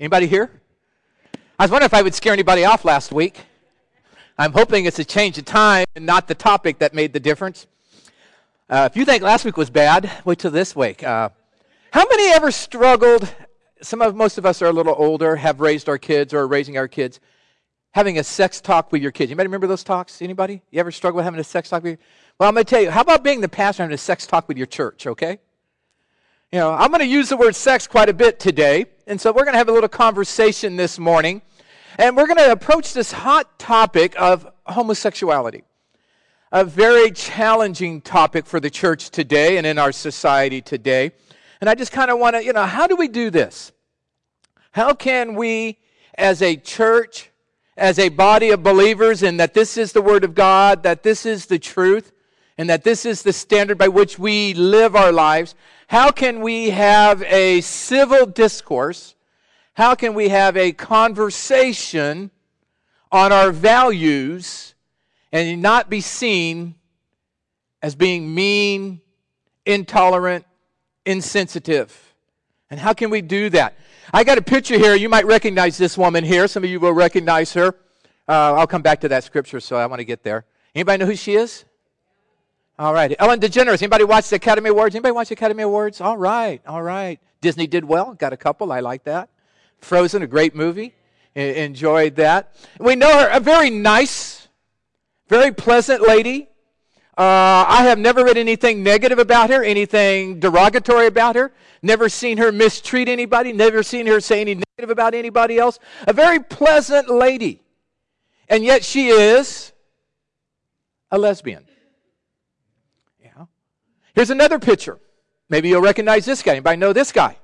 Anybody here? I was wondering if I would scare anybody off last week. I'm hoping it's a change of time and not the topic that made the difference. If you think last week was bad, wait till this week. How many ever struggled? Most of us are a little older, have raised our kids or are raising our kids, having a sex talk with your kids. Anybody remember those talks? Anybody? You ever struggle with having a sex talk with your? Well, I'm going to tell you, how about being the pastor having a sex talk with your church, okay? You know, I'm going to use the word sex quite a bit today, and so we're going to have a little conversation this morning, and we're going to approach this hot topic of homosexuality, a very challenging topic for the church today and in our society today. And I just kind of want to, how do we do this? How can we, as a church, as a body of believers, and that this is the Word of God, that this is the truth, and that this is the standard by which we live our lives, how can we have a civil discourse? How can we have a conversation on our values and not be seen as being mean, intolerant, insensitive? And how can we do that? I got a picture here. You might recognize this woman here. Some of you will recognize her. I'll come back to that scripture, so I want to get there. Anybody know who she is? All right. Ellen DeGeneres. Anybody watch the Academy Awards? Anybody watch the Academy Awards? All right. Disney did well. Got a couple. I like that. Frozen, a great movie. Enjoyed that. We know her, a very nice, very pleasant lady. I have never read anything negative about her, anything derogatory about her. Never seen her mistreat anybody. Never seen her say any negative about anybody else. A very pleasant lady. And yet she is a lesbian. Yeah. Here's another picture. Maybe you'll recognize this guy. Anybody know this guy?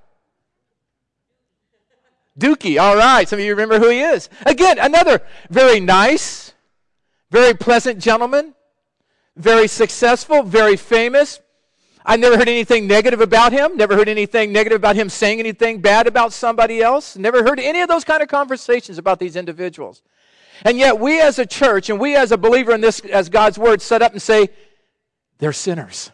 Dookie. All right. Some of you remember who he is. Again, another very nice, very pleasant gentleman. Very successful, very famous. I never heard anything negative about him. Never heard anything negative about him saying anything bad about somebody else. Never heard any of those kind of conversations about these individuals. And yet we as a church and we as a believer in this, as God's word, set up and say, they're sinners.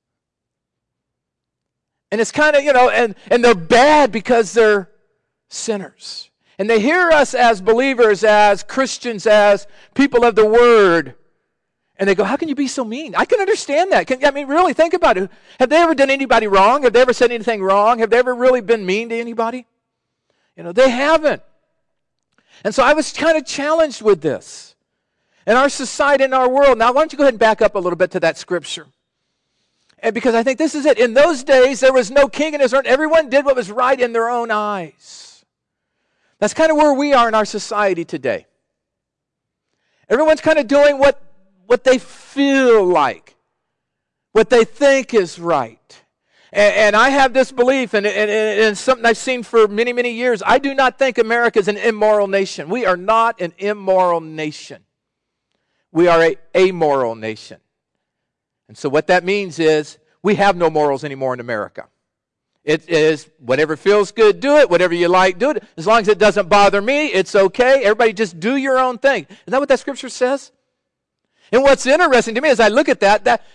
And it's kind of, and they're bad because they're sinners. And they hear us as believers, as Christians, as people of the word. And they go, how can you be so mean? I can understand that. Really, think about it. Have they ever done anybody wrong? Have they ever said anything wrong? Have they ever really been mean to anybody? They haven't. And so I was kind of challenged with this. In our society, in our world. Now, why don't you go ahead and back up a little bit to that scripture? And because I think this is it. In those days, there was no king in Israel. Everyone did what was right in their own eyes. That's kind of where we are in our society today. Everyone's kind of doing what they feel like, what they think is right. And I have this belief, and it's something I've seen for many, many years. I do not think America is an immoral nation. We are not an immoral nation. We are an amoral nation. And so what that means is we have no morals anymore in America. It is whatever feels good, do it. Whatever you like, do it. As long as it doesn't bother me, it's okay. Everybody just do your own thing. Isn't that what that scripture says? And what's interesting to me as I look at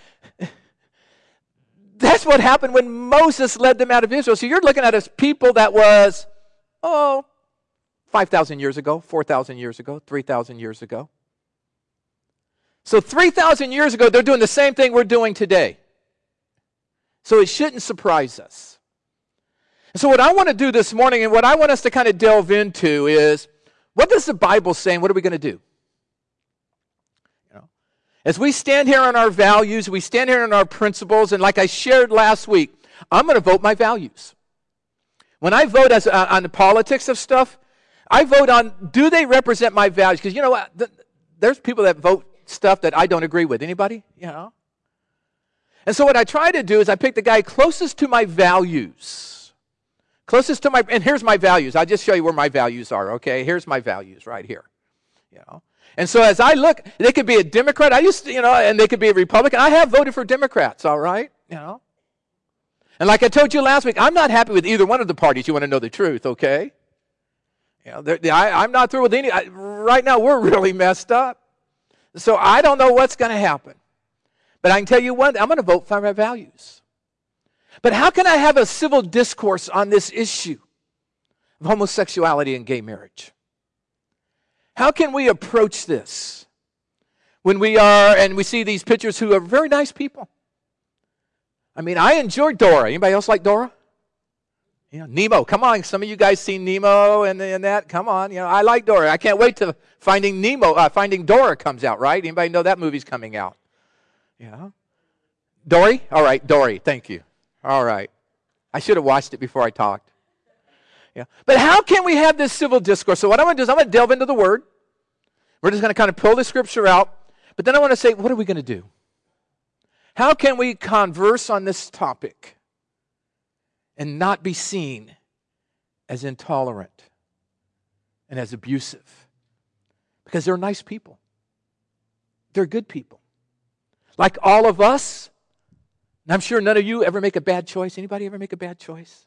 that's what happened when Moses led them out of Israel. So you're looking at a people that was, 5,000 years ago, 4,000 years ago, 3,000 years ago. So 3,000 years ago, they're doing the same thing we're doing today. So it shouldn't surprise us. And so what I want to do this morning and what I want us to kind of delve into is, what does the Bible say and what are we going to do? As we stand here on our values, we stand here on our principles, and like I shared last week, I'm going to vote my values. When I vote on the politics of stuff, I vote on, do they represent my values? Because you know what? There's people that vote stuff that I don't agree with. Anybody? And so what I try to do is I pick the guy closest to my values. And here's my values. I'll just show you where my values are, okay? Here's my values right here. And so as I look, they could be a Democrat. And they could be a Republican. I have voted for Democrats, all right? And like I told you last week, I'm not happy with either one of the parties. You want to know the truth, okay? I'm not through with any. Right now, we're really messed up. So I don't know what's going to happen. But I can tell you one, I'm going to vote for my values. But how can I have a civil discourse on this issue of homosexuality and gay marriage? How can we approach this when we are, and we see these pictures who are very nice people? I mean, I enjoyed Dora. Anybody else like Dora? Nemo. Come on, some of you guys seen Nemo and that. Come on, I like Dora. I can't wait till Finding Dora comes out. Right? Anybody know that movie's coming out? Yeah. Dory? All right, Dory. Thank you. All right. I should have watched it before I talked. Yeah. But how can we have this civil discourse? So what I'm going to do is I'm going to delve into the Word. We're just going to kind of pull the Scripture out. But then I want to say, what are we going to do? How can we converse on this topic and not be seen as intolerant and as abusive? Because they're nice people. They're good people. Like all of us, and I'm sure none of you ever make a bad choice. Anybody ever make a bad choice?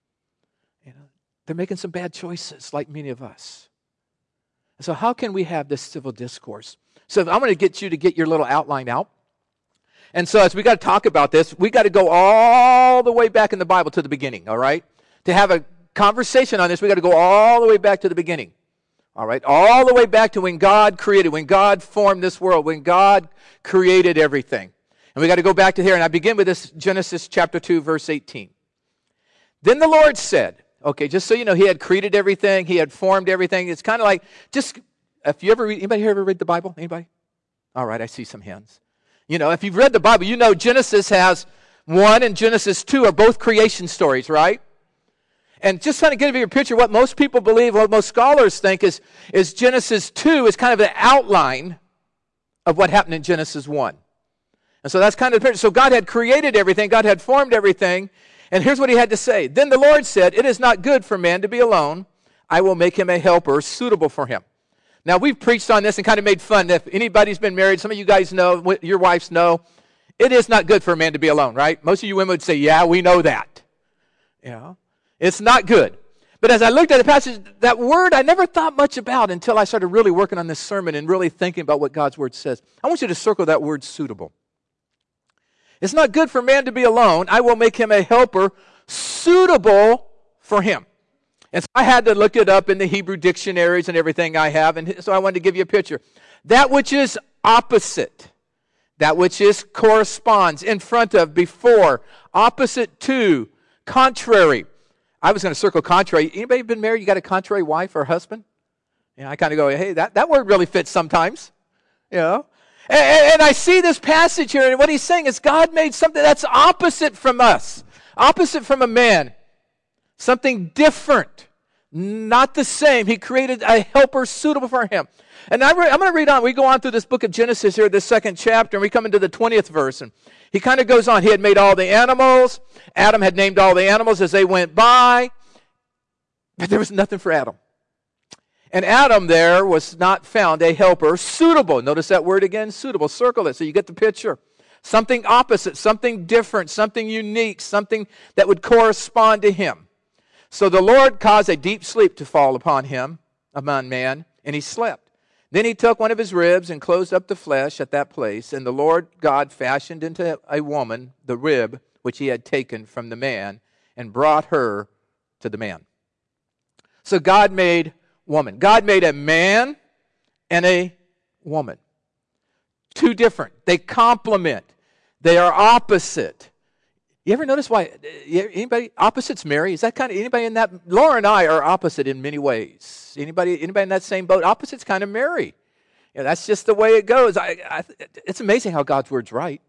They're making some bad choices like many of us. So how can we have this civil discourse? So I'm going to get you to get your little outline out. And so as we got to talk about this, we got to go all the way back in the Bible to the beginning, all right? To have a conversation on this, we got to go all the way back to the beginning. All right? All the way back to when God created, when God formed this world, when God created everything. And we got to go back to here, and I begin with this Genesis chapter 2, verse 18. Then the Lord said, okay, just so you know, He had created everything, He had formed everything. It's kind of like, just, if you ever read, anybody here ever read the Bible? Anybody? All right, I see some hands. If you've read the Bible, you know Genesis has 1 and Genesis 2 are both creation stories, right? And just kind of give you a picture, what most people believe, what most scholars think is Genesis 2 is kind of an outline of what happened in Genesis 1. And so that's kind of the picture. So God had created everything, God had formed everything, and here's what He had to say. Then the Lord said, "It is not good for man to be alone. I will make him a helper suitable for him." Now, we've preached on this and kind of made fun. If anybody's been married, some of you guys know, your wives know, it is not good for a man to be alone, right? Most of you women would say, yeah, we know that. It's not good. But as I looked at the passage, that word I never thought much about until I started really working on this sermon and really thinking about what God's Word says. I want you to circle that word suitable. It's not good for man to be alone. I will make him a helper suitable for him. And so I had to look it up in the Hebrew dictionaries and everything I have, and so I wanted to give you a picture. That which is opposite, that which is corresponds, in front of, before, opposite to, contrary. I was going to circle contrary. Anybody been married, you got a contrary wife or husband? I kind of go, hey, that word really fits sometimes. And I see this passage here, and what he's saying is God made something that's opposite from us, opposite from a man. Something different, not the same. He created a helper suitable for him. And I'm going to read on. We go on through this book of Genesis here, this second chapter, and we come into the 20th verse. And he kind of goes on. He had made all the animals. Adam had named all the animals as they went by. But there was nothing for Adam. And Adam there was not found a helper suitable. Notice that word again, suitable. Circle it so you get the picture. Something opposite, something different, something unique, something that would correspond to him. So the Lord caused a deep sleep to fall upon him, upon man, and he slept. Then he took one of his ribs and closed up the flesh at that place, and the Lord God fashioned into a woman the rib which he had taken from the man and brought her to the man. So God made woman. God made a man and a woman. Two different. They complement. They are opposite. You ever notice why anybody opposites marry? Is that kind of anybody in that? Laura and I are opposite in many ways. Anybody in that same boat? Opposites kind of marry. That's just the way it goes. It's amazing how God's word's right.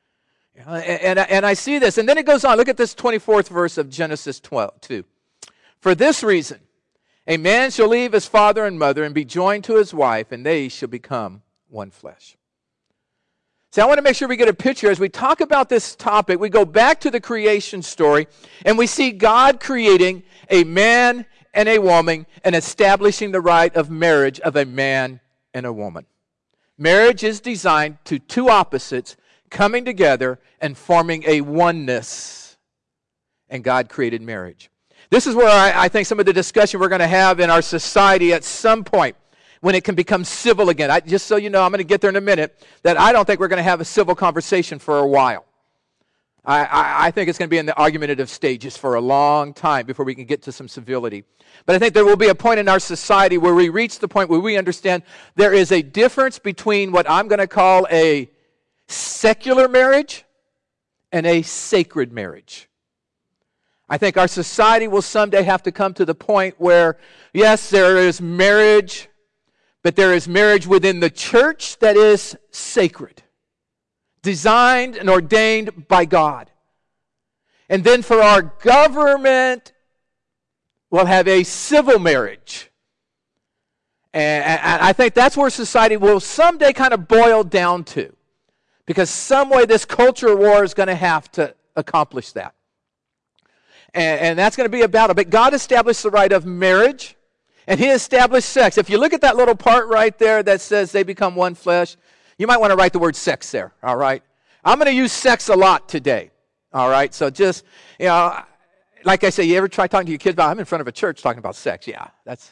And I see this, and then it goes on. Look at this 24th verse of Genesis 2. For this reason, a man shall leave his father and mother and be joined to his wife, and they shall become one flesh. See, I want to make sure we get a picture. As we talk about this topic, we go back to the creation story, and we see God creating a man and a woman and establishing the right of marriage of a man and a woman. Marriage is designed to two opposites coming together and forming a oneness, and God created marriage. This is where I think some of the discussion we're going to have in our society at some point, when it can become civil again. Just so you know, I'm going to get there in a minute, that I don't think we're going to have a civil conversation for a while. I think it's going to be in the argumentative stages for a long time before we can get to some civility. But I think there will be a point in our society where we reach the point where we understand there is a difference between what I'm going to call a secular marriage and a sacred marriage. I think our society will someday have to come to the point where, yes, there is marriage, but there is marriage within the church that is sacred, designed and ordained by God. And then for our government, we'll have a civil marriage. And I think that's where society will someday kind of boil down to. Because some way this culture war is going to have to accomplish that. And that's going to be a battle. But God established the right of marriage, and He established sex. If you look at that little part right there that says they become one flesh, you might want to write the word sex there, all right? I'm going to use sex a lot today, all right? So just, like I say, you ever try talking to your kids about, I'm in front of a church talking about sex. Yeah, that's,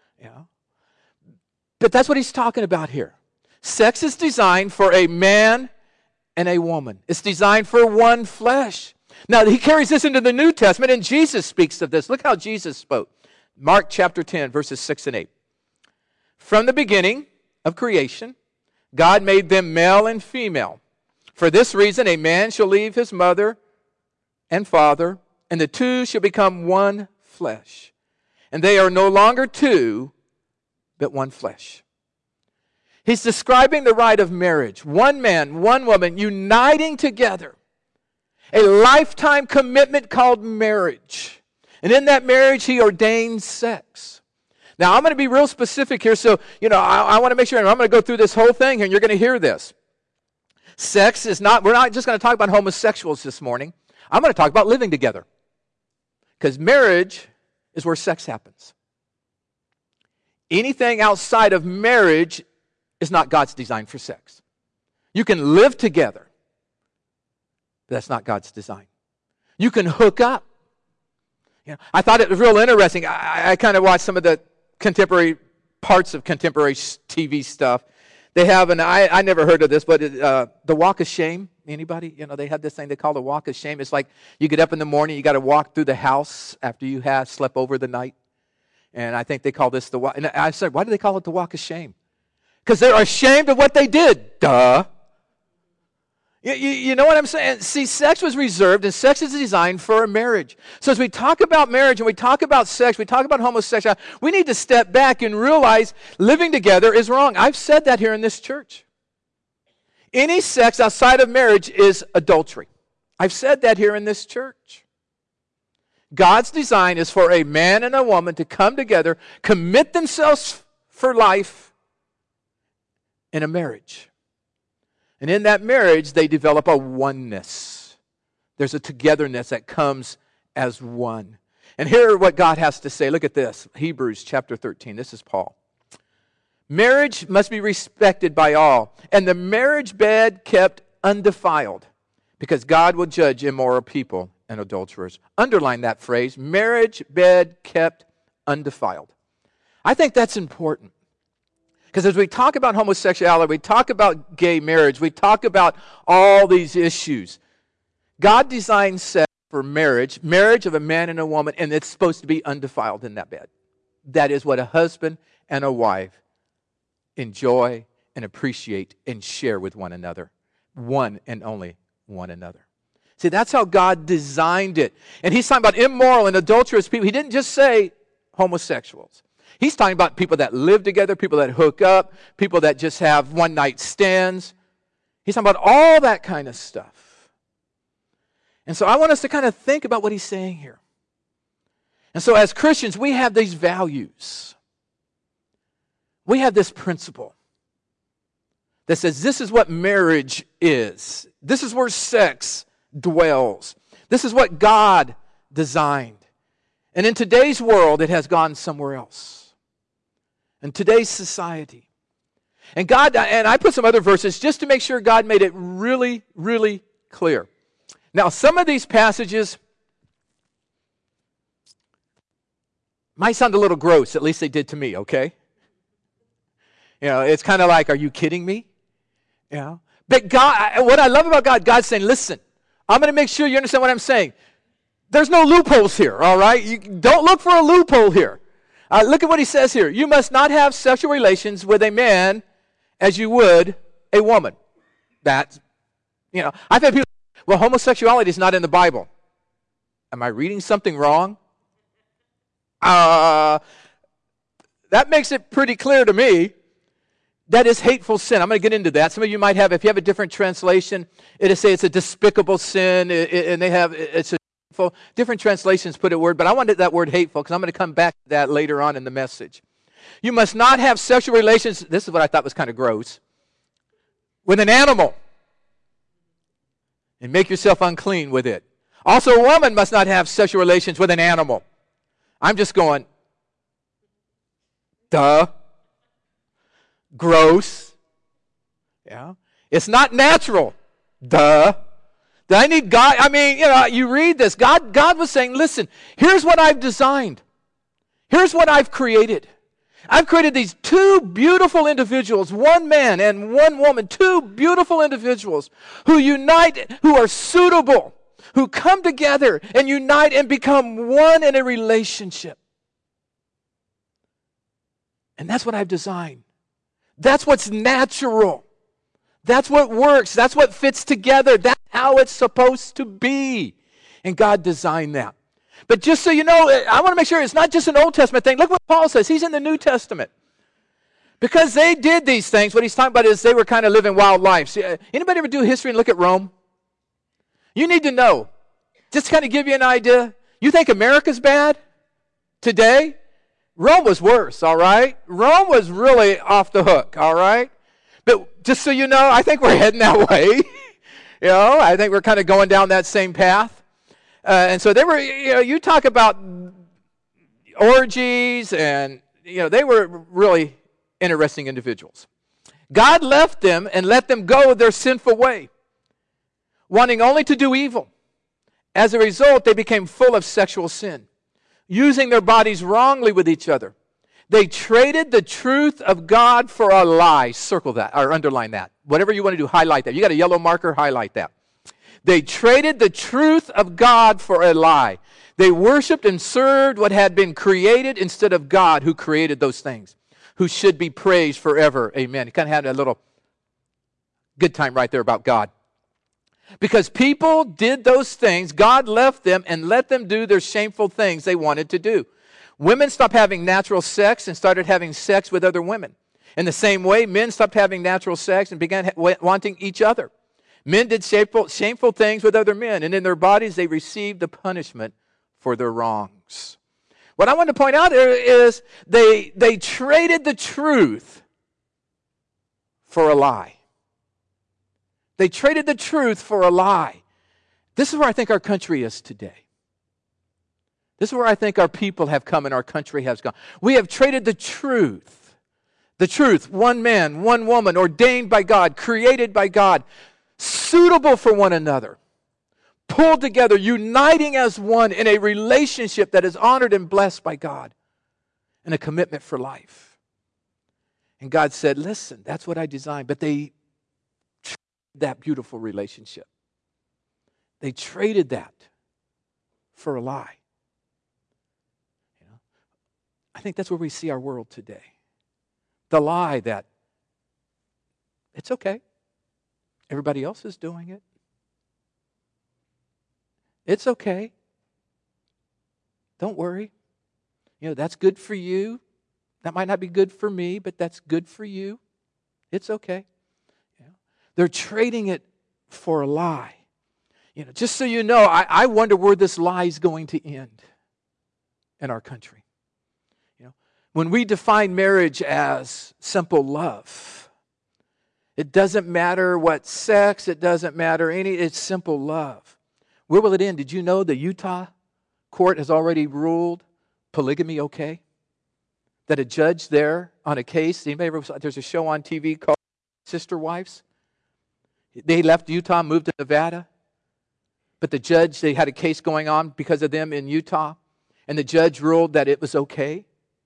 But that's what He's talking about here. Sex is designed for a man and a woman. It's designed for one flesh. Now, He carries this into the New Testament, and Jesus speaks of this. Look how Jesus spoke. Mark chapter 10, verses 6 and 8. From the beginning of creation, God made them male and female. For this reason, a man shall leave his mother and father, and the two shall become one flesh. And they are no longer two, but one flesh. He's describing the rite of marriage. One man, one woman, uniting together. A lifetime commitment called marriage. And in that marriage, He ordains sex. Now, I'm going to be real specific here, so, I want to make sure, and I'm going to go through this whole thing here, and you're going to hear this. Sex is not, we're not just going to talk about homosexuals this morning. I'm going to talk about living together. Because marriage is where sex happens. Anything outside of marriage is not God's design for sex. You can live together. But that's not God's design. You can hook up. I thought it was real interesting. I kind of watched some of the contemporary parts of contemporary TV stuff. They have, and I never heard of this, but the walk of shame. Anybody? They have this thing they call the walk of shame. It's like you get up in the morning, you got to walk through the house after you have slept over the night. And I think they call this the walk. And I said, why do they call it the walk of shame? Because they're ashamed of what they did. Duh. You know what I'm saying? See, sex was reserved, and sex is designed for a marriage. So as we talk about marriage and we talk about sex, we talk about homosexuality, we need to step back and realize living together is wrong. I've said that here in this church. Any sex outside of marriage is adultery. I've said that here in this church. God's design is for a man and a woman to come together, commit themselves for life in a marriage. And in that marriage, they develop a oneness. There's a togetherness that comes as one. And here what God has to say. Look at this. Hebrews chapter 13. This is Paul. Marriage must be respected by all, and the marriage bed kept undefiled, because God will judge immoral people and adulterers. Underline that phrase, marriage bed kept undefiled. I think that's important. Because as we talk about homosexuality, we talk about gay marriage, we talk about all these issues. God designed sex for marriage of a man and a woman, and it's supposed to be undefiled in that bed. That is what a husband and a wife enjoy and appreciate and share with one another. One and only one another. See, that's how God designed it. And He's talking about immoral and adulterous people. He didn't just say homosexuals. He's talking about people that live together, people that hook up, people that just have one-night stands. He's talking about all that kind of stuff. And so I want us to kind of think about what He's saying here. And so as Christians, we have these values. We have this principle that says this is what marriage is. This is where sex dwells. This is what God designed. And in today's world, it has gone somewhere else. In today's society. And I put some other verses just to make sure God made it really, really clear. Now, some of these passages might sound a little gross, at least they did to me, okay? It's kind of like, are you kidding me? But God, what I love about God, God's saying, listen, I'm going to make sure you understand what I'm saying. There's no loopholes here, all right? You don't look for a loophole here. Look at what he says here. You must not have sexual relations with a man as you would a woman. That's, I've had people, well, homosexuality is not in the Bible. Am I reading something wrong? That makes it pretty clear to me. That is hateful sin. I'm going to get into that. Some of you might have, if you have a different translation, it'll say it's a despicable sin, and it's a hateful. Different translations put a word, but I wanted that word hateful because I'm going to come back to that later on in the message. You must not have sexual relations, this is what I thought was kind of gross, with an animal and make yourself unclean with it. Also, a woman must not have sexual relations with an animal. I'm just going, duh. Gross. Yeah. It's not natural. Duh. I need God. I mean, you read this. God was saying, listen, here's what I've designed. Here's what I've created. I've created these two beautiful individuals, one man and one woman, two beautiful individuals who unite, who are suitable, who come together and unite and become one in a relationship. And that's what I've designed. That's what's natural. That's what works. That's what fits together. That's how it's supposed to be. And God designed that. But just so you know, I want to make sure it's not just an Old Testament thing. Look what Paul says. He's in the New Testament. Because they did these things, what he's talking about is they were kind of living wild lives. Anybody ever do history and look at Rome? You need to know. Just to kind of give you an idea. You think America's bad today? Rome was worse, all right? Rome was really off the hook, all right? But just so you know, I think we're heading that way. I think we're kind of going down that same path. And so they were, you talk about orgies and, they were really interesting individuals. God left them and let them go their sinful way, wanting only to do evil. As a result, they became full of sexual sin, using their bodies wrongly with each other. They traded the truth of God for a lie. Circle that or underline that. Whatever you want to do, highlight that. You got a yellow marker, highlight that. They traded the truth of God for a lie. They worshiped and served what had been created instead of God who created those things, who should be praised forever. Amen. You kind of had a little good time right there about God. Because people did those things, God left them and let them do their shameful things they wanted to do. Women stopped having natural sex and started having sex with other women. In the same way, men stopped having natural sex and began wanting each other. Men did shameful things with other men, and in their bodies they received the punishment for their wrongs. What I want to point out here is they traded the truth for a lie. They traded the truth for a lie. This is where I think our country is today. This is where I think our people have come and our country has gone. We have traded the truth. The truth, one man, one woman, ordained by God, created by God, suitable for one another, pulled together, uniting as one in a relationship that is honored and blessed by God, and a commitment for life. And God said, listen, that's what I designed. But they traded that beautiful relationship. They traded that for a lie. I think that's where we see our world today. The lie that it's okay. Everybody else is doing it. It's okay. Don't worry. That's good for you. That might not be good for me, but that's good for you. It's okay. They're trading it for a lie. Just so you know, I wonder where this lie is going to end in our country. When we define marriage as simple love, it doesn't matter what sex, it doesn't matter it's simple love. Where will it end? Did you know the Utah court has already ruled polygamy okay? That a judge there on a case, there's a show on TV called Sister Wives. They left Utah, moved to Nevada. But the judge, they had a case going on because of them in Utah. And the judge ruled that it was okay.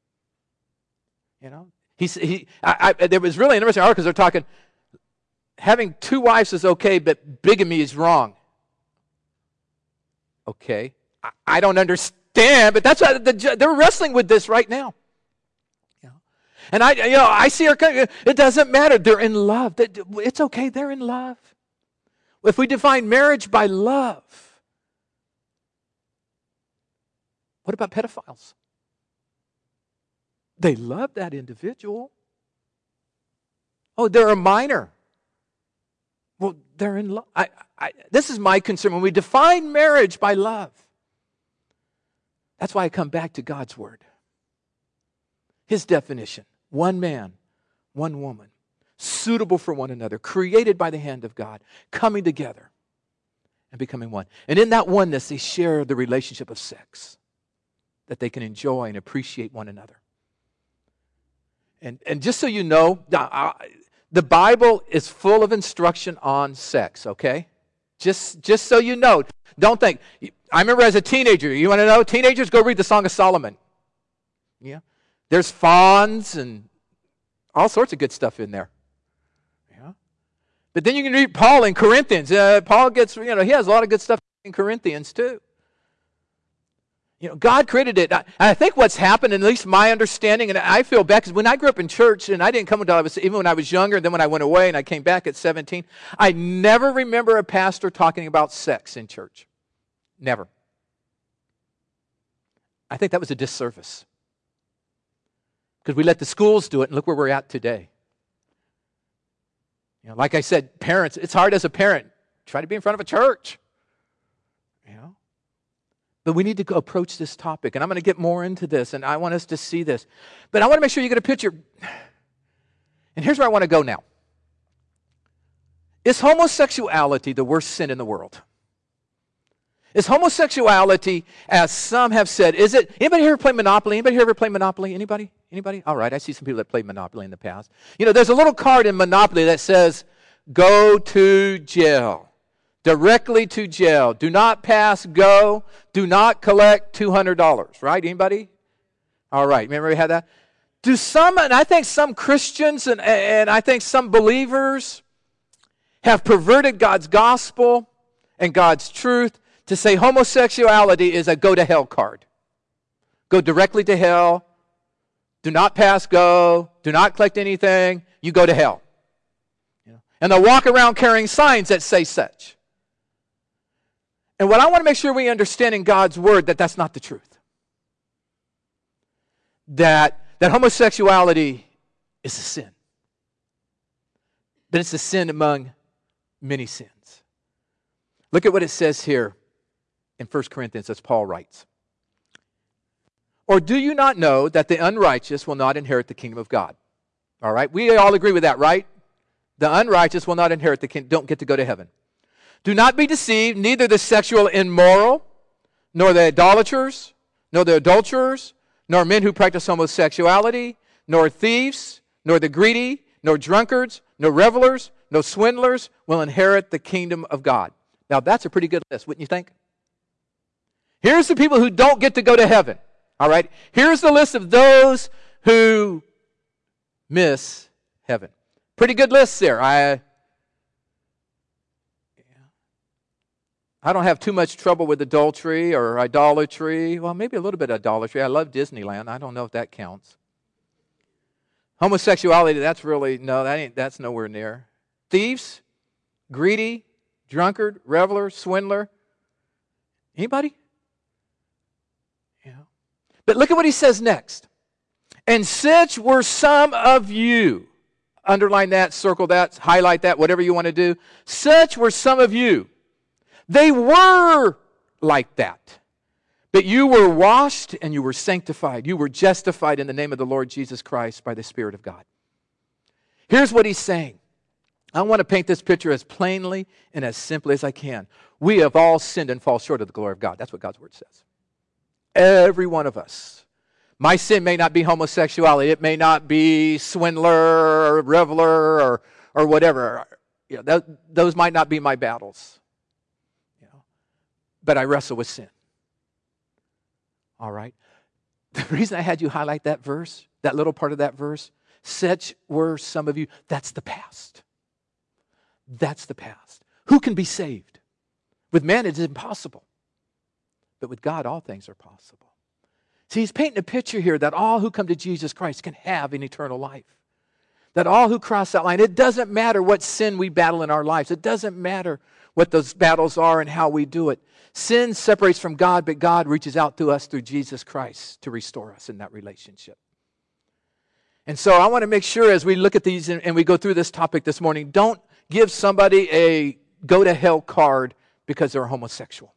There was really an interesting article because they're talking, having two wives is okay, but bigamy is wrong. Okay, I don't understand, but that's what they're wrestling with this right now. And I see her. It doesn't matter. They're in love. It's okay. They're in love. If we define marriage by love, what about pedophiles? They love that individual. Oh, they're a minor. Well, they're in love. This is my concern. When we define marriage by love, that's why I come back to God's Word. His definition. One man, one woman, suitable for one another, created by the hand of God, coming together and becoming one. And in that oneness, they share the relationship of sex, that they can enjoy and appreciate one another. And just so you know, the Bible is full of instruction on sex, okay? Just so you know. Don't think. I remember as a teenager, you want to know? Teenagers, go read the Song of Solomon. Yeah. There's fawns and all sorts of good stuff in there. Yeah. But then you can read Paul in Corinthians. Paul gets, he has a lot of good stuff in Corinthians too. God created it. I think what's happened, at least my understanding, and I feel bad, because when I grew up in church, and I didn't come until even when I was younger, and then when I went away and I came back at 17, I never remember a pastor talking about sex in church. Never. I think that was a disservice. Because we let the schools do it, and look where we're at today. Like I said, parents, it's hard as a parent. Try to be in front of a church. But we need to go approach this topic, and I'm going to get more into this, and I want us to see this. But I want to make sure you get a picture. And here's where I want to go now. Is homosexuality the worst sin in the world? Is homosexuality, as some have said, is it? Anybody here play Monopoly? Anybody here ever play Monopoly? Anybody? All right, I see some people that played Monopoly in the past. There's a little card in Monopoly that says, go to jail. Directly to jail. Do not pass go. Do not collect $200. Right? Anybody? All right. Remember we had that? And I think some Christians and I think some believers have perverted God's gospel and God's truth to say homosexuality is a go to hell card. Go directly to hell. Do not pass go. Do not collect anything. You go to hell. And they'll walk around carrying signs that say such. And what I want to make sure we understand in God's Word, that's not the truth. That homosexuality is a sin. That it's a sin among many sins. Look at what it says here in 1 Corinthians as Paul writes. Or do you not know that the unrighteous will not inherit the kingdom of God? All right, we all agree with that, right? The unrighteous will not inherit the kingdom, don't get to go to heaven. Do not be deceived, neither the sexual immoral, nor the idolaters, nor the adulterers, nor men who practice homosexuality, nor thieves, nor the greedy, nor drunkards, nor revelers, nor swindlers will inherit the kingdom of God. Now that's a pretty good list, wouldn't you think? Here's the people who don't get to go to heaven. All right? Here's the list of those who miss heaven. Pretty good list there. I don't have too much trouble with adultery or idolatry. Well, maybe a little bit of idolatry. I love Disneyland. I don't know if that counts. Homosexuality, that's nowhere near. Thieves, greedy, drunkard, reveler, swindler. Anybody? Yeah. But look at what he says next. And such were some of you. Underline that, circle that, highlight that, whatever you want to do. Such were some of you. They were like that. But you were washed and you were sanctified. You were justified in the name of the Lord Jesus Christ by the Spirit of God. Here's what he's saying. I want to paint this picture as plainly and as simply as I can. We have all sinned and fall short of the glory of God. That's what God's Word says. Every one of us. My sin may not be homosexuality. It may not be swindler or reveler or whatever. Those might not be my battles. But I wrestle with sin. All right? The reason I had you highlight that verse, that little part of that verse, such were some of you, that's the past. That's the past. Who can be saved? With man, it is impossible. But with God, all things are possible. See, he's painting a picture here that all who come to Jesus Christ can have an eternal life. That all who cross that line, it doesn't matter what sin we battle in our lives. It doesn't matter what those battles are and how we do it. Sin separates from God, but God reaches out to us through Jesus Christ to restore us in that relationship. And so I want to make sure as we look at these and we go through this topic this morning, don't give somebody a go-to-hell card because they're homosexual.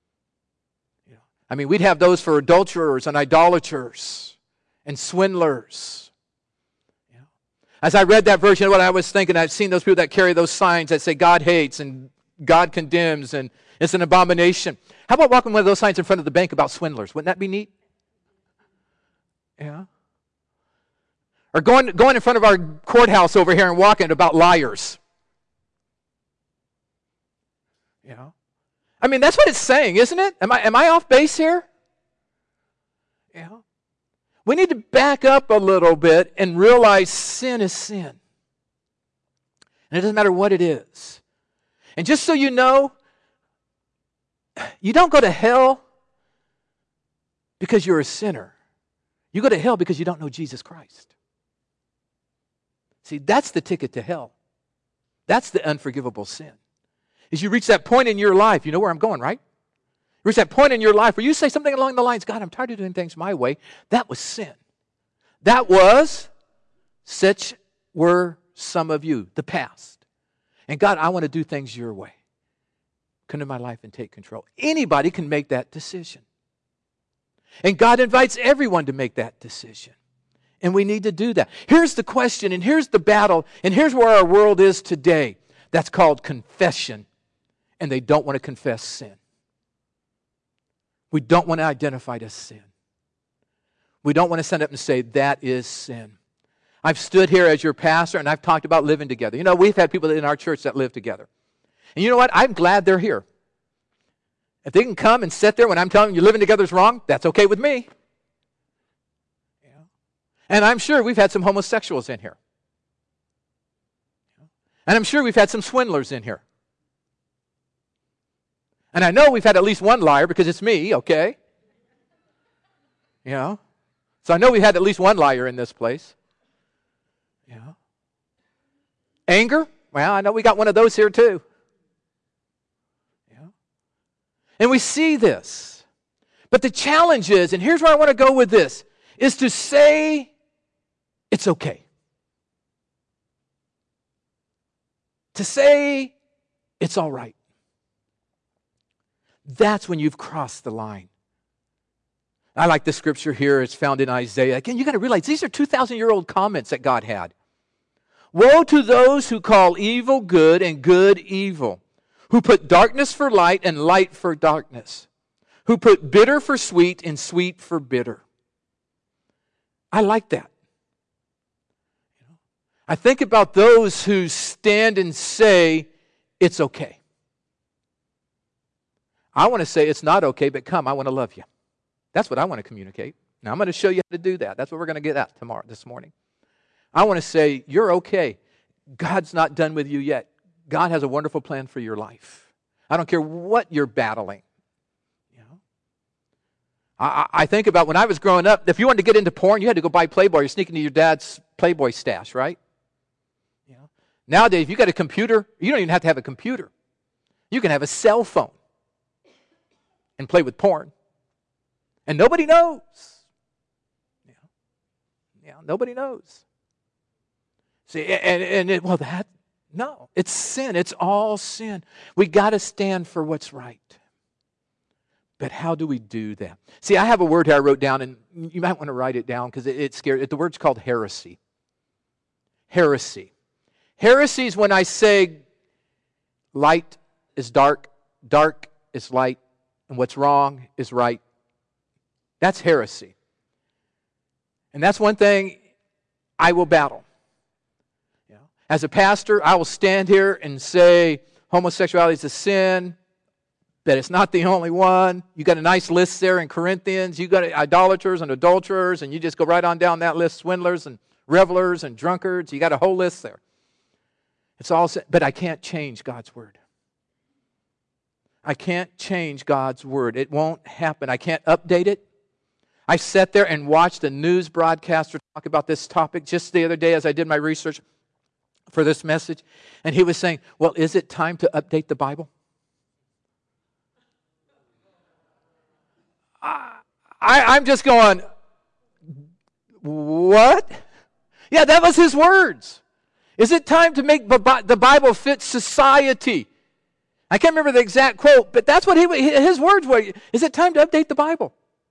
I mean, we'd have those for adulterers and idolaters and swindlers. As I read that version of what I was thinking, I've seen those people that carry those signs that say God hates and God condemns and it's an abomination. How about walking one of those signs in front of the bank about swindlers? Wouldn't that be neat? Yeah. Or going in front of our courthouse over here and walking about liars. Yeah. I mean, that's what it's saying, isn't it? Am I off base here? Yeah. We need to back up a little bit and realize sin is sin. And it doesn't matter what it is. And just so you know, you don't go to hell because you're a sinner. You go to hell because you don't know Jesus Christ. See, that's the ticket to hell. That's the unforgivable sin. As you reach that point in your life, you know where I'm going, right? You reach that point in your life where you say something along the lines, God, I'm tired of doing things my way. That was sin. That was, such were some of you, the past. And God, I want to do things your way. Come into my life and take control. Anybody can make that decision. And God invites everyone to make that decision. And we need to do that. Here's the question, and here's the battle, and here's where our world is today. That's called confession. And they don't want to confess sin. We don't want to identify it as sin. We don't want to stand up and say, that is sin. I've stood here as your pastor, and I've talked about living together. You know, we've had people in our church that live together. And you know what? I'm glad they're here. If they can come and sit there when I'm telling them you're living together is wrong, that's okay with me. Yeah. And I'm sure we've had some homosexuals in here. And I'm sure we've had some swindlers in here. And I know we've had at least one liar because it's me, okay? You know? So I know we had at least one liar in this place. Yeah. Anger? Well, I know we got one of those here too. Yeah. And we see this. But the challenge is, and here's where I want to go with this, is to say it's okay. To say it's all right. That's when you've crossed the line. I like the scripture here. It's found in Isaiah. Again, you got to realize these are 2,000-year-old comments that God had. Woe to those who call evil good and good evil, who put darkness for light and light for darkness, who put bitter for sweet and sweet for bitter. I like that. I think about those who stand and say, it's okay. I want to say it's not okay, but come, I want to love you. That's what I want to communicate. Now, I'm going to show you how to do that. That's what we're going to get at this morning. I want to say, you're okay. God's not done with you yet. God has a wonderful plan for your life. I don't care what you're battling. You know? I think about when I was growing up, if you wanted to get into porn, you had to go buy Playboy. You're sneaking into your dad's Playboy stash, right? You know? Nowadays, if you got a computer, you don't even have to have a computer. You can have a cell phone and play with porn. And nobody knows. Yeah, nobody knows. See, no, it's sin. It's all sin. We got to stand for what's right. But how do we do that? See, I have a word here I wrote down, and you might want to write it down because it's scary. The word's called heresy. Heresy. Heresy is when I say light is dark, dark is light, and what's wrong is right. That's heresy. And that's one thing I will battle. You know, as a pastor, I will stand here and say homosexuality is a sin, that it's not the only one. You got a nice list there in Corinthians. You got idolaters and adulterers, and you just go right on down that list, swindlers and revelers and drunkards. You got a whole list there. It's all, but I can't change God's word. I can't change God's Word. It won't happen. I can't update it. I sat there and watched a news broadcaster talk about this topic just the other day as I did my research for this message. And he was saying, well, is it time to update the Bible? I'm just going, what? Yeah, that was his words. Is it time to make the Bible fit society? I can't remember the exact quote, but that's what his words were. Is it time to update the Bible?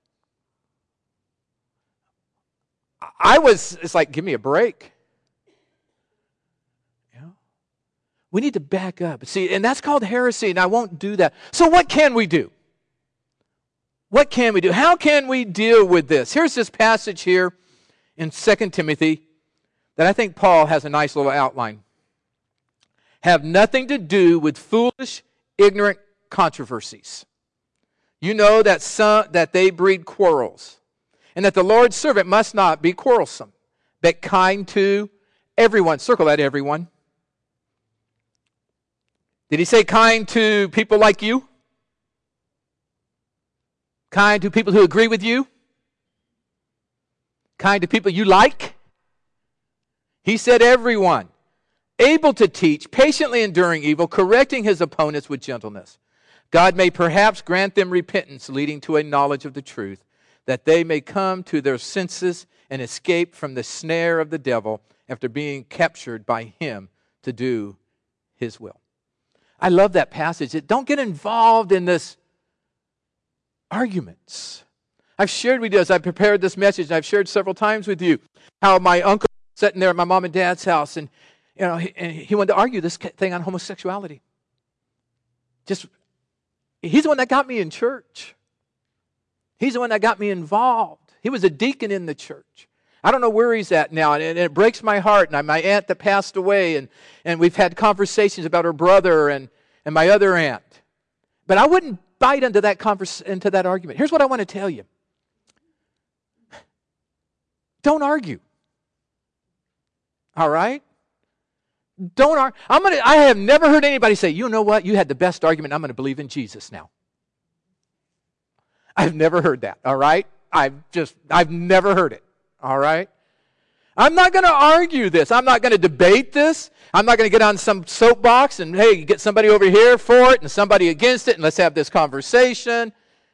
It's like, give me a break. You know? We need to back up. See, and that's called heresy, and I won't do that. So what can we do? What can we do? How can we deal with this? Here's this passage here in 2 Timothy that I think Paul has a nice little outline. Have nothing to do with foolish, ignorant controversies. You know that they breed quarrels, and that the Lord's servant must not be quarrelsome, but kind to everyone. Circle that, everyone. Did he say kind to people like you? Kind to people who agree with you? Kind to people you like? He said everyone. Able to teach, patiently enduring evil, correcting his opponents with gentleness. God may perhaps grant them repentance leading to a knowledge of the truth, that they may come to their senses and escape from the snare of the devil after being captured by him to do his will. I love that passage. Don't get involved in this arguments. I've shared with you as I prepared this message, and I've shared several times with you how my uncle was sitting there at my mom and dad's house, and he wanted to argue this thing on homosexuality. He's the one that got me in church. He's the one that got me involved. He was a deacon in the church. I don't know where he's at now, and it breaks my heart. And my aunt that passed away, and we've had conversations about her brother and my other aunt. But I wouldn't bite into that argument. Here's what I want to tell you. Don't argue. All right? Don't argue. I have never heard anybody say, you know what, you had the best argument, I'm going to believe in Jesus now. I've never heard that, all right? I've never heard it, all right? I'm not going to argue this. I'm not going to debate this. I'm not going to get on some soapbox and, hey, get somebody over here for it and somebody against it, and let's have this conversation.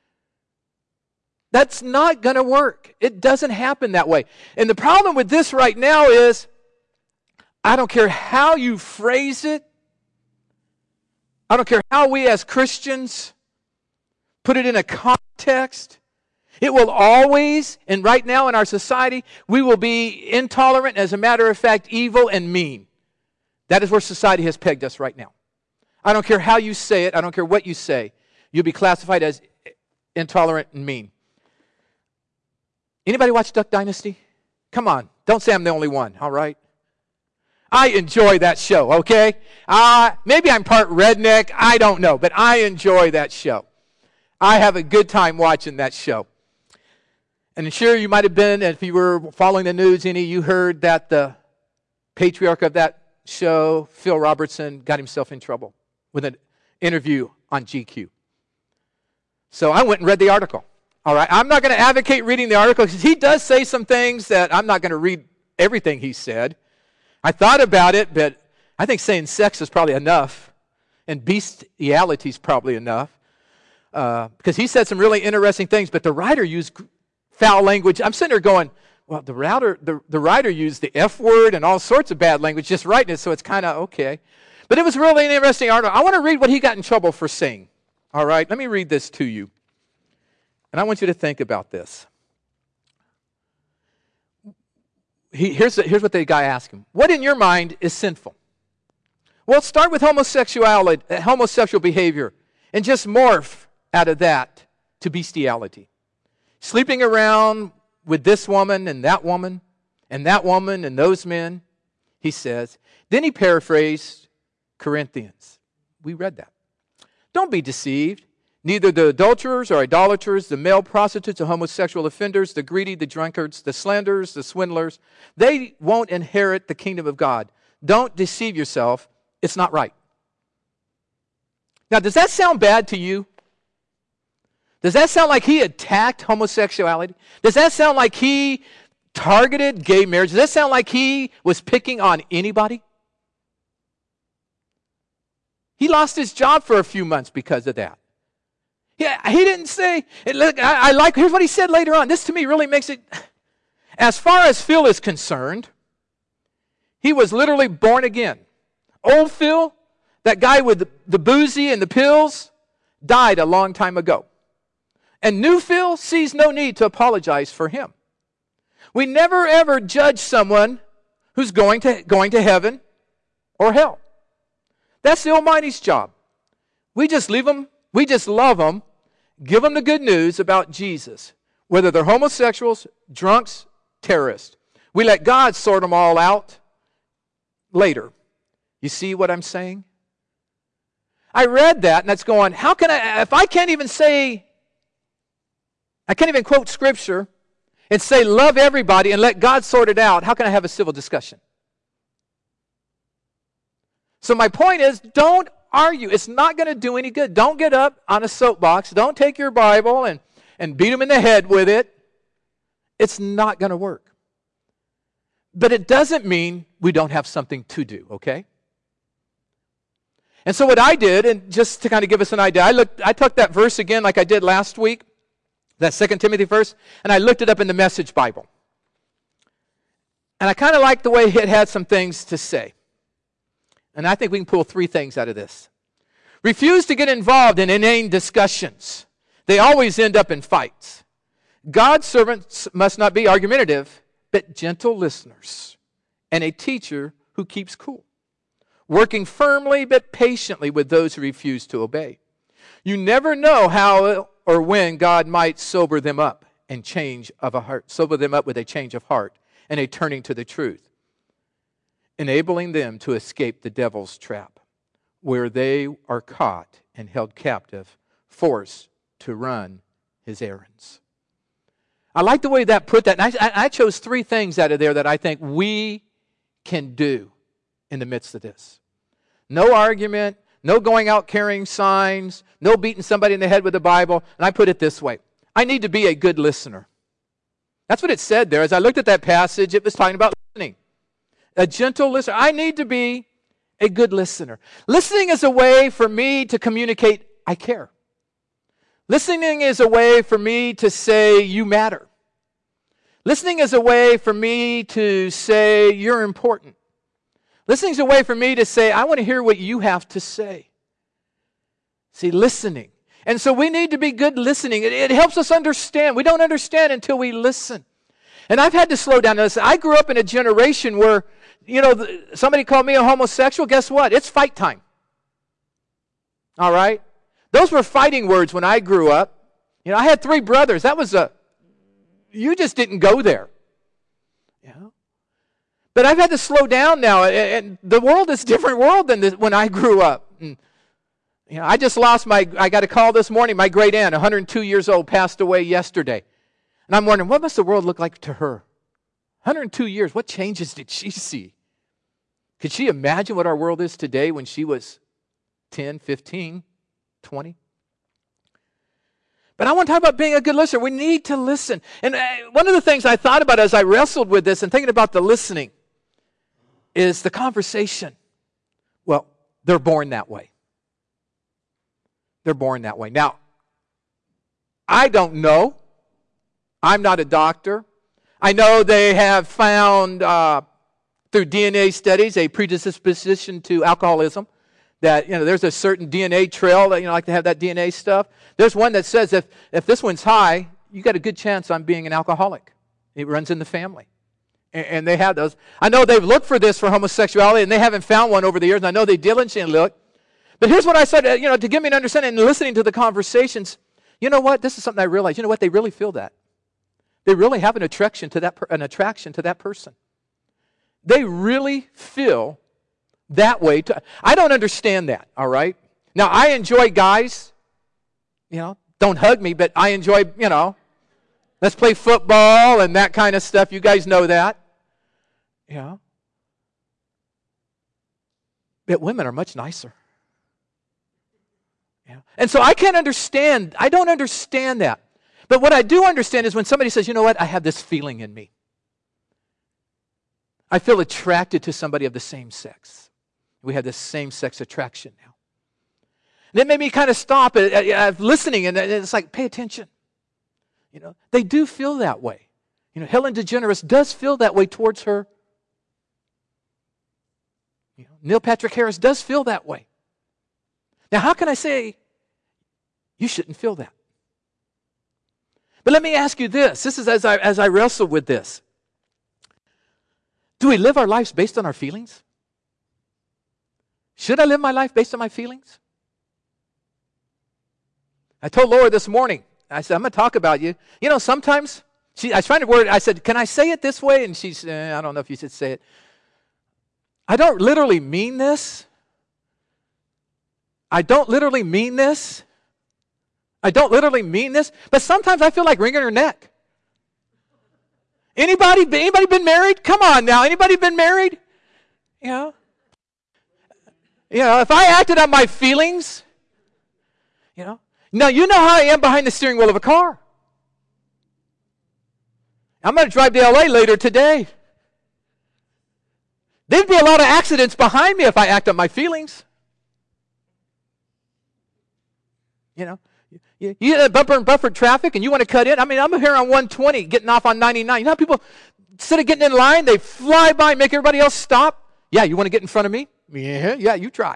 That's not going to work. It doesn't happen that way. And the problem with this right now is, I don't care how you phrase it. I don't care how we as Christians put it in a context. It will always, and right now in our society, we will be intolerant, as a matter of fact, evil and mean. That is where society has pegged us right now. I don't care how you say it. I don't care what you say. You'll be classified as intolerant and mean. Anybody watch Duck Dynasty? Come on. Don't say I'm the only one, all right? I enjoy that show, okay? Maybe I'm part redneck. I don't know, but I enjoy that show. I have a good time watching that show. And sure, you might have been, if you were following the news, you heard that the patriarch of that show, Phil Robertson, got himself in trouble with an interview on GQ. So I went and read the article. All right, I'm not going to advocate reading the article because he does say some things that I'm not going to read everything he said. I thought about it, but I think saying sex is probably enough, and bestiality is probably enough, because he said some really interesting things, but the writer used foul language. I'm sitting there going, well, the writer used the F word and all sorts of bad language, just writing it, so it's kind of okay. But it was really an interesting article. I want to read what he got in trouble for saying. All right, let me read this to you, and I want you to think about this. Here's what the guy asked him. What in your mind is sinful? Well, start with homosexual behavior, and just morph out of that to bestiality. Sleeping around with this woman and that woman and those men, he says. Then he paraphrased Corinthians. We read that. Don't be deceived. Neither the adulterers or idolaters, the male prostitutes or homosexual offenders, the greedy, the drunkards, the slanderers, the swindlers, they won't inherit the kingdom of God. Don't deceive yourself. It's not right. Now, does that sound bad to you? Does that sound like he attacked homosexuality? Does that sound like he targeted gay marriage? Does that sound like he was picking on anybody? He lost his job for a few months because of that. Yeah, he didn't say, look, here's what he said later on. This to me really makes it, as far as Phil is concerned, he was literally born again. Old Phil, that guy with the boozy and the pills, died a long time ago. And new Phil sees no need to apologize for him. We never ever judge someone who's going to heaven or hell. That's the Almighty's job. We just leave them, we just love them, give them the good news about Jesus, whether they're homosexuals, drunks, terrorists. We let God sort them all out later. You see what I'm saying? I read that and that's going, how can if I can't even quote Scripture and say love everybody and let God sort it out, how can I have a civil discussion? So my point is, don't argue. It's not going to do any good. Don't get up on a soapbox. Don't take your Bible and beat them in the head with it. It's not going to work. But it doesn't mean we don't have something to do, okay? And so what I did, and just to kind of give us an idea, I took that verse again like I did last week, that 2 Timothy verse, and I looked it up in the Message Bible. And I kind of liked the way it had some things to say. And I think we can pull 3 things out of this. Refuse to get involved in inane discussions. They always end up in fights. God's servants must not be argumentative, but gentle listeners, and a teacher who keeps cool, working firmly but patiently with those who refuse to obey. You never know how or when God might sober them up with a change of heart and a turning to the truth, enabling them to escape the devil's trap, where they are caught and held captive, forced to run his errands. I like the way that put that. And I chose 3 things out of there that I think we can do in the midst of this. No argument, no going out carrying signs, no beating somebody in the head with the Bible. And I put it this way. I need to be a good listener. That's what it said there. As I looked at that passage, it was talking about listening. A gentle listener. I need to be a good listener. Listening is a way for me to communicate, I care. Listening is a way for me to say, you matter. Listening is a way for me to say, you're important. Listening is a way for me to say, I want to hear what you have to say. See, listening. And so we need to be good listening. It helps us understand. We don't understand until we listen. And I've had to slow down and listen. I grew up in a generation where, somebody called me a homosexual. Guess what? It's fight time. All right? Those were fighting words when I grew up. I had 3 brothers. That was you just didn't go there. But I've had to slow down now. And the world is a different world than when I grew up. And, I just lost I got a call this morning. My great aunt, 102 years old, passed away yesterday. And I'm wondering, what must the world look like to her? 102 years, what changes did she see? Could she imagine what our world is today when she was 10, 15, 20? But I want to talk about being a good listener. We need to listen. And one of the things I thought about as I wrestled with this and thinking about the listening is the conversation. Well, they're born that way. They're born that way. Now, I don't know. I'm not a doctor. I know they have found through DNA studies a predisposition to alcoholism. That, there's a certain DNA trail that, like to have that DNA stuff. There's one that says if this one's high, you got a good chance on being an alcoholic. It runs in the family. And they have those. I know they've looked for this for homosexuality, and they haven't found one over the years, and I know they diligently look. But here's what I said, to give me an understanding and listening to the conversations. You know what? This is something I realized. You know what? They really feel that. They really have an attraction to that person. They really feel that way. I don't understand that, all right? Now, I enjoy guys, don't hug me, but I enjoy, let's play football and that kind of stuff. You guys know that. But women are much nicer. And so I don't understand that. But what I do understand is when somebody says, you know what, I have this feeling in me. I feel attracted to somebody of the same sex. We have this same-sex attraction now. And it made me kind of stop listening, and it's like, pay attention. They do feel that way. Helen DeGeneres does feel that way towards her. Neil Patrick Harris does feel that way. Now, how can I say you shouldn't feel that? But let me ask you this. This is as I wrestle with this. Do we live our lives based on our feelings? Should I live my life based on my feelings? I told Laura this morning, I said, I'm going to talk about you. Sometimes, I was trying to word it, I said, can I say it this way? And she said, I don't know if you should say it. I don't literally mean this. I don't literally mean this. But sometimes I feel like wringing her neck. Anybody been married? Come on now. Anybody been married? If I acted on my feelings, Now, you know how I am behind the steering wheel of a car. I'm going to drive to LA later today. There'd be a lot of accidents behind me if I act on my feelings. You hit bumper and buffer traffic and you want to cut in. I'm here on 120 getting off on 99. You know how people, instead of getting in line, they fly by and make everybody else stop? Yeah, you want to get in front of me? Yeah, you try.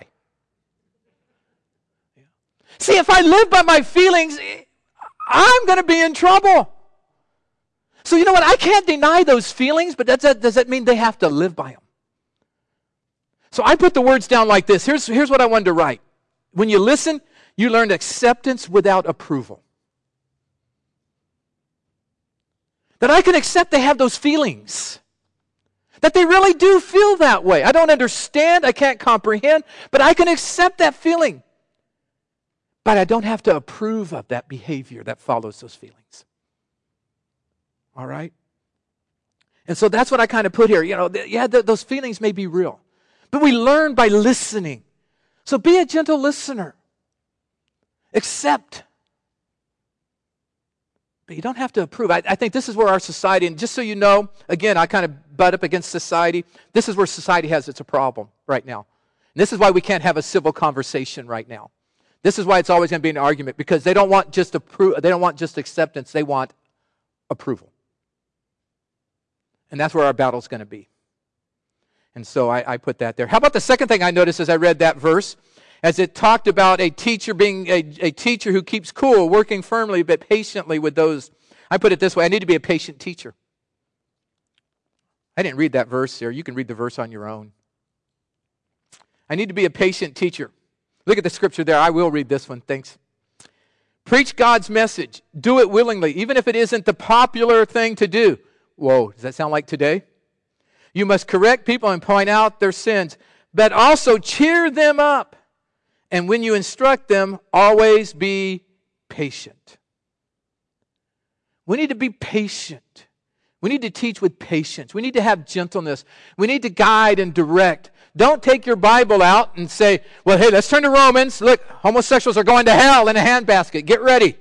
See, if I live by my feelings, I'm going to be in trouble. So you know what? I can't deny those feelings, but does that mean they have to live by them? So I put the words down like this. Here's what I wanted to write. When you listen, you learn acceptance without approval. That I can accept they have those feelings. That they really do feel that way. I don't understand, I can't comprehend, but I can accept that feeling. But I don't have to approve of that behavior that follows those feelings. All right? And so that's what I kind of put here. Those feelings may be real. But we learn by listening. So be a gentle listener. Accept. But you don't have to approve. I think this is where our society, and just so you know, again, I kind of butt up against society. This is where society has its problem right now. And this is why we can't have a civil conversation right now. This is why it's always going to be an argument, because they don't want just they don't want just acceptance, they want approval. And that's where our battle's going to be. And so I put that there. How about the second thing I noticed as I read that verse? As it talked about a teacher being a teacher who keeps cool, working firmly but patiently with those. I put it this way, I need to be a patient teacher. I didn't read that verse here. You can read the verse on your own. I need to be a patient teacher. Look at the scripture there. I will read this one. Thanks. Preach God's message. Do it willingly, even if it isn't the popular thing to do. Whoa, does that sound like today? You must correct people and point out their sins, but also cheer them up. And when you instruct them, always be patient. We need to be patient. We need to teach with patience. We need to have gentleness. We need to guide and direct. Don't take your Bible out and say, well, hey, let's turn to Romans. Look, homosexuals are going to hell in a handbasket. Get ready.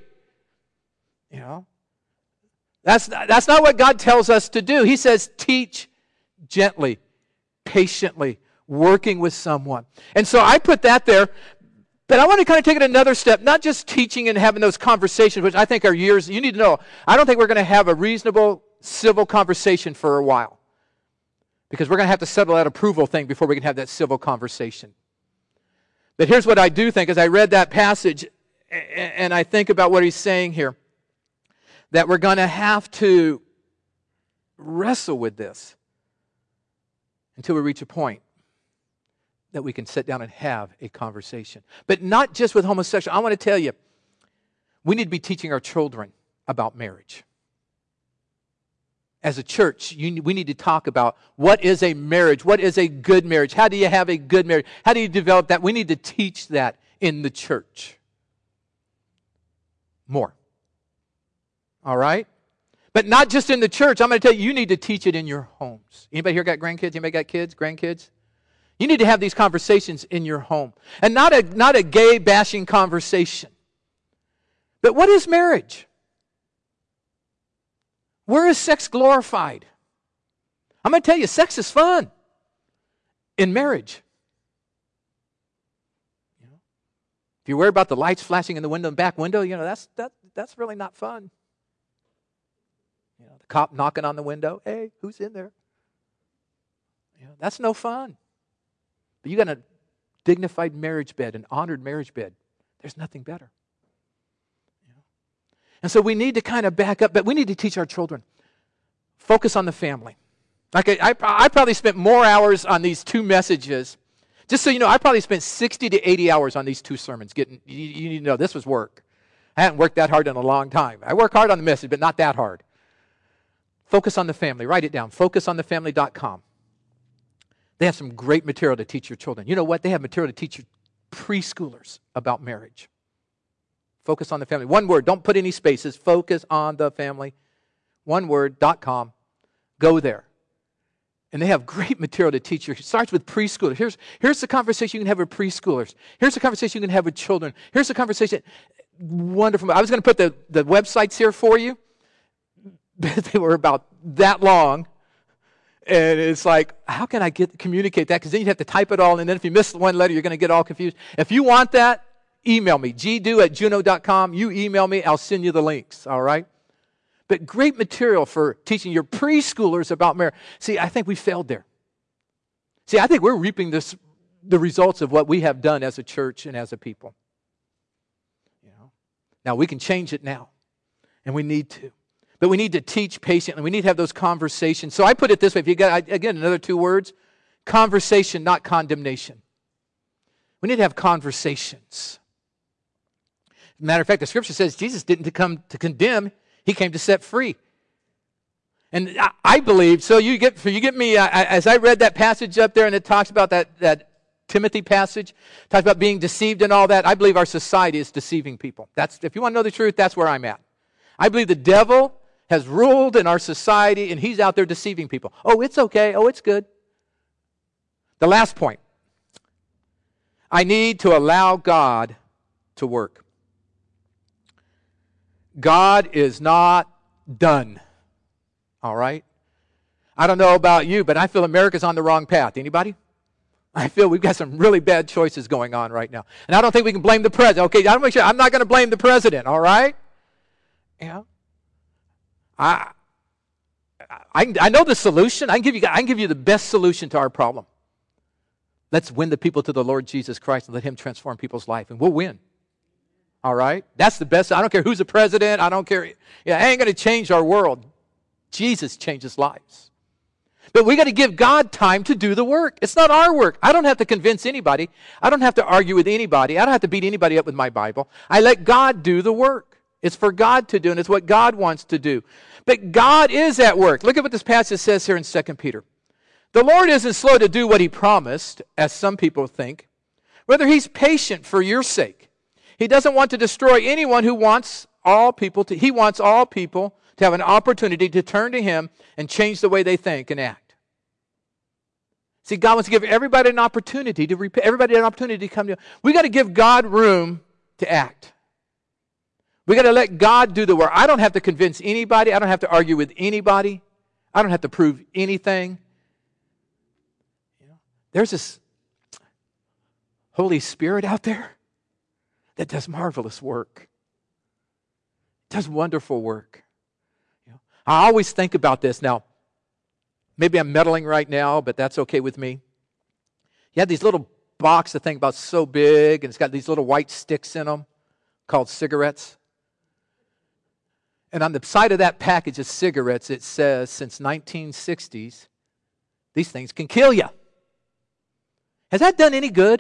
That's not what God tells us to do. He says teach gently, patiently, working with someone. And so I put that there. But I want to kind of take it another step, not just teaching and having those conversations, which I think are years. You need to know, I don't think we're going to have a reasonable civil conversation for a while. Because we're going to have to settle that approval thing before we can have that civil conversation. But here's what I do think as I read that passage and I think about what he's saying here. That we're going to have to wrestle with this until we reach a point that we can sit down and have a conversation. But not just with homosexuals. I want to tell you, we need to be teaching our children about marriage. As a church, we need to talk about what is a marriage, what is a good marriage, how do you have a good marriage, how do you develop that? We need to teach that in the church. More. All right? But not just in the church. I'm going to tell you, you need to teach it in your homes. Anybody here got grandkids? Anybody got kids, grandkids? You need to have these conversations in your home. And not a gay bashing conversation. But what is marriage? Where is sex glorified? I'm going to tell you, sex is fun in marriage. If you're worried about the lights flashing in the window and back window, that's really not fun. The cop knocking on the window, hey, who's in there? That's no fun. But you got a dignified marriage bed, an honored marriage bed. There's nothing better. And so we need to kind of back up, but we need to teach our children. Focus on the family. Like I probably spent more hours on these two messages. Just so you know, I probably spent 60 to 80 hours on these two sermons. You need to know, this was work. I hadn't worked that hard in a long time. I work hard on the message, but not that hard. Focus on the family. Write it down. FocusOnTheFamily.com. They have some great material to teach your children. You know what? They have material to teach your preschoolers about marriage. Focus on the family. One word. Don't put any spaces. Focus on the family. One word.com. Go there. And they have great material to teach you. It starts with preschoolers. Here's the conversation you can have with preschoolers. Here's the conversation you can have with children. Here's the conversation. Wonderful. I was going to put the websites here for you. They were about that long. And it's like, how can I communicate that? Because then you have to type it all. And then if you miss one letter, you're going to get all confused. If you want that, email me. gdu@juno.com. You email me. I'll send you the links. All right? But great material for teaching your preschoolers about marriage. See, I think we failed there. See, I think we're reaping the results of what we have done as a church and as a people. Now, we can change it now, and we need to. But we need to teach patiently. We need to have those conversations. So I put it this way. If you got, again, another two words, conversation, not condemnation. We need to have conversations. Matter of fact, the Scripture says Jesus didn't come to condemn. He came to set free. And I believe, so you get me, as I read that passage up there and it talks about that Timothy passage, talks about being deceived and all that, I believe our society is deceiving people. If you want to know the truth, that's where I'm at. I believe the devil has ruled in our society and he's out there deceiving people. Oh, it's okay. Oh, it's good. The last point. I need to allow God to work. God is not done. All right? I don't know about you, but I feel America's on the wrong path. Anybody? I feel we've got some really bad choices going on right now. And I don't think we can blame the president. Okay, I'm not going to blame the president, all right? Yeah. I know the solution. I can give you the best solution to our problem. Let's win the people to the Lord Jesus Christ and let Him transform people's life, and we'll win. All right? That's the best. I don't care who's the president. I don't care. Yeah, I ain't going to change our world. Jesus changes lives. But we got to give God time to do the work. It's not our work. I don't have to convince anybody. I don't have to argue with anybody. I don't have to beat anybody up with my Bible. I let God do the work. It's for God to do, and it's what God wants to do. But God is at work. Look at what this passage says here in 2 Peter. The Lord isn't slow to do what He promised, as some people think. Rather, He's patient for your sake. He doesn't want to destroy anyone who wants all people to. He wants all people to have an opportunity to turn to Him and change the way they think and act. See, God wants to give everybody an opportunity to repent. Everybody an opportunity to come to Him. We got to give God room to act. We got to let God do the work. I don't have to convince anybody. I don't have to argue with anybody. I don't have to prove anything. There's this Holy Spirit out there that does marvelous work. Does wonderful work. I always think about this. Now, maybe I'm meddling right now, but that's okay with me. You have these little boxes, I think about so big, and it's got these little white sticks in them called cigarettes. And on the side of that package of cigarettes, it says, since 1960s, these things can kill you. Has that done any good?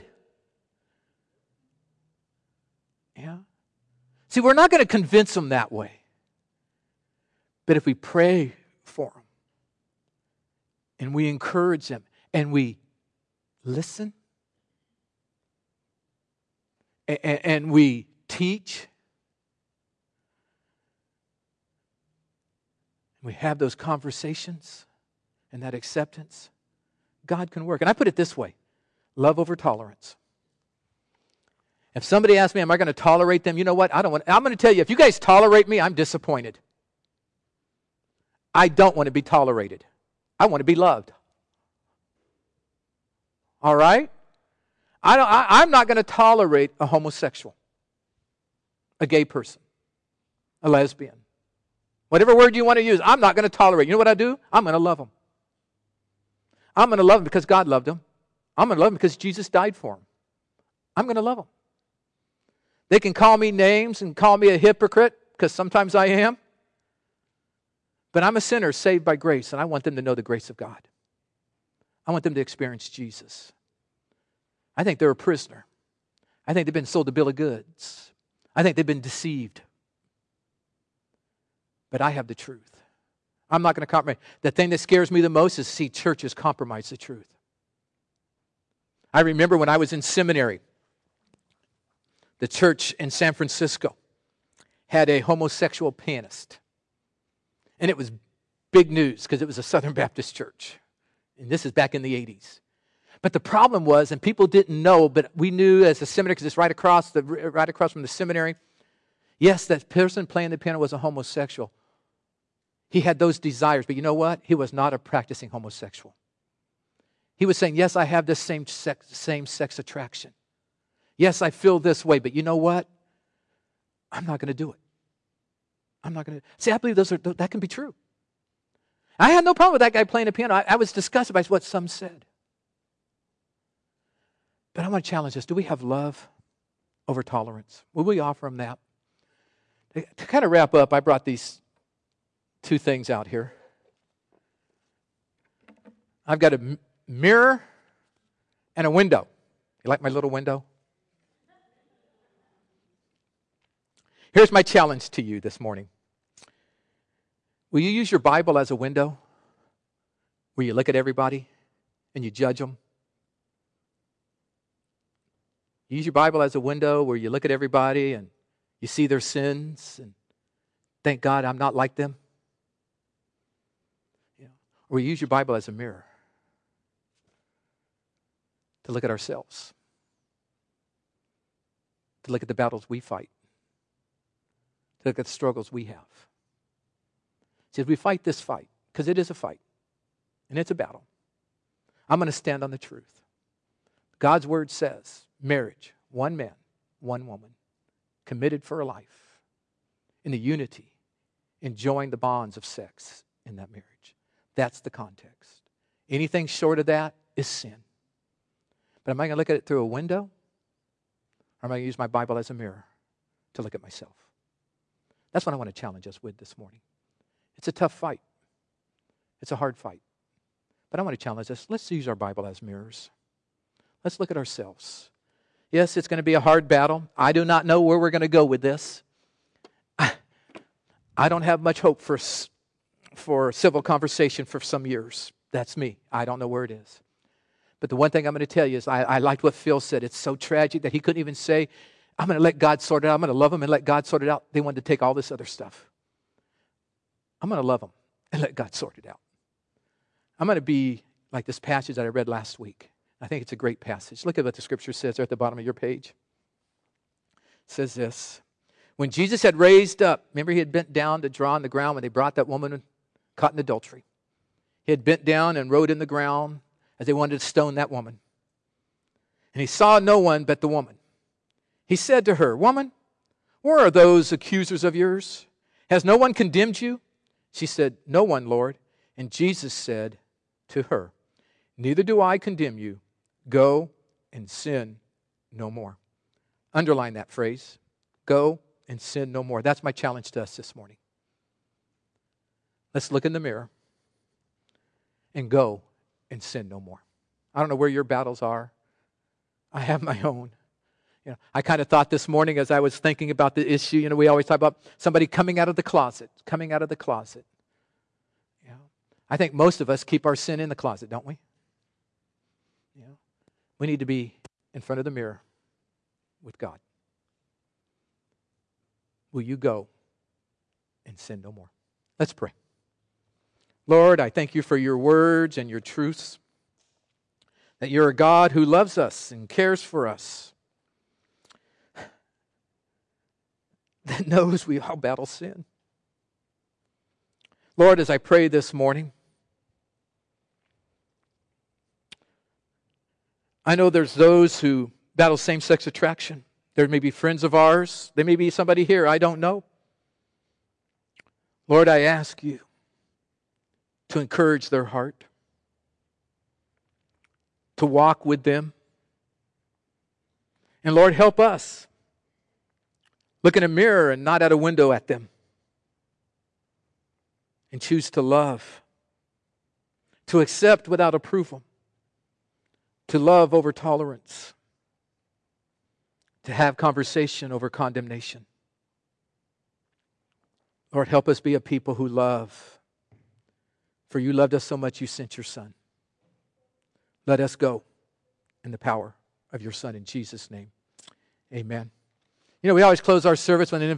Yeah. See, we're not going to convince them that way. But if we pray for them, and we encourage them, and we listen, and we teach, we have those conversations and that acceptance, God can work. And I put it this way. Love over tolerance. If somebody asks me, am I going to tolerate them? You know what? I'm going to tell you, if you guys tolerate me, I'm disappointed. I don't want to be tolerated. I want to be loved. All right? I'm not going to tolerate a homosexual, a gay person, a lesbian. Whatever word you want to use, I'm not going to tolerate. You know what I do? I'm going to love them. I'm going to love them because God loved them. I'm going to love them because Jesus died for them. I'm going to love them. They can call me names and call me a hypocrite, because sometimes I am. But I'm a sinner saved by grace, and I want them to know the grace of God. I want them to experience Jesus. I think they're a prisoner. I think they've been sold a bill of goods. I think they've been deceived. But I have the truth. I'm not going to compromise. The thing that scares me the most is to see churches compromise the truth. I remember when I was in seminary, the church in San Francisco had a homosexual pianist. And it was big news because it was a Southern Baptist church. And this is back in the 80s. But the problem was, and people didn't know, but we knew as a seminary, because it's right across from the seminary, yes, that person playing the piano was a homosexual. He had those desires, but you know what? He was not a practicing homosexual. He was saying, yes, I have this same sex attraction. Yes, I feel this way, but you know what? I'm not going to do it. I'm not going to. See, I believe that can be true. I had no problem with that guy playing the piano. I was disgusted by what some said. But I want to challenge us. Do we have love over tolerance? Will we offer them that? To kind of wrap up, I brought these two things out here. I've got a mirror and a window. You like my little window? Here's my challenge to you this morning. Will you use your Bible as a window where you look at everybody and you judge them? Use your Bible as a window where you look at everybody and you see their sins and thank God I'm not like them. Or you use your Bible as a mirror to look at ourselves, to look at the battles we fight, to look at the struggles we have. See, as we fight this fight, because it is a fight, and it's a battle, I'm going to stand on the truth. God's word says, marriage, one man, one woman, committed for a life, in the unity, enjoying the bonds of sex in that marriage. That's the context. Anything short of that is sin. But am I going to look at it through a window? Or am I going to use my Bible as a mirror to look at myself? That's what I want to challenge us with this morning. It's a tough fight. It's a hard fight. But I want to challenge us. Let's use our Bible as mirrors. Let's look at ourselves. Yes, it's going to be a hard battle. I do not know where we're going to go with this. I don't have much hope for civil conversation for some years. That's me. I don't know where it is. But the one thing I'm going to tell you is I liked what Phil said. It's so tragic that he couldn't even say, I'm going to let God sort it out. I'm going to love him and let God sort it out. They wanted to take all this other stuff. I'm going to love him and let God sort it out. I'm going to be like this passage that I read last week. I think it's a great passage. Look at what the scripture says there at the bottom of your page. It says this. When Jesus had raised up, remember he had bent down to draw on the ground when they brought that woman caught in adultery. He had bent down and wrote in the ground as they wanted to stone that woman. And he saw no one but the woman. He said to her, Woman, where are those accusers of yours? Has no one condemned you? She said, No one, Lord. And Jesus said to her, Neither do I condemn you. Go and sin no more. Underline that phrase. Go and sin no more. That's my challenge to us this morning. Let's look in the mirror and go and sin no more. I don't know where your battles are. I have my own. I kind of thought this morning as I was thinking about the issue, we always talk about somebody coming out of the closet. I think most of us keep our sin in the closet, don't we? We need to be in front of the mirror with God. Will you go and sin no more? Let's pray. Lord, I thank you for your words and your truths that you're a God who loves us and cares for us, that knows we all battle sin. Lord, as I pray this morning, I know there's those who battle same-sex attraction. There may be friends of ours. There may be somebody here. I don't know. Lord, I ask you to encourage their heart, to walk with them. And Lord, help us look in a mirror and not out a window at them, and choose to love, to accept without approval, to love over tolerance, to have conversation over condemnation. Lord, help us be a people who love. For you loved us so much, you sent your Son. Let us go in the power of your Son in Jesus' name. Amen. You know, we always close our service with an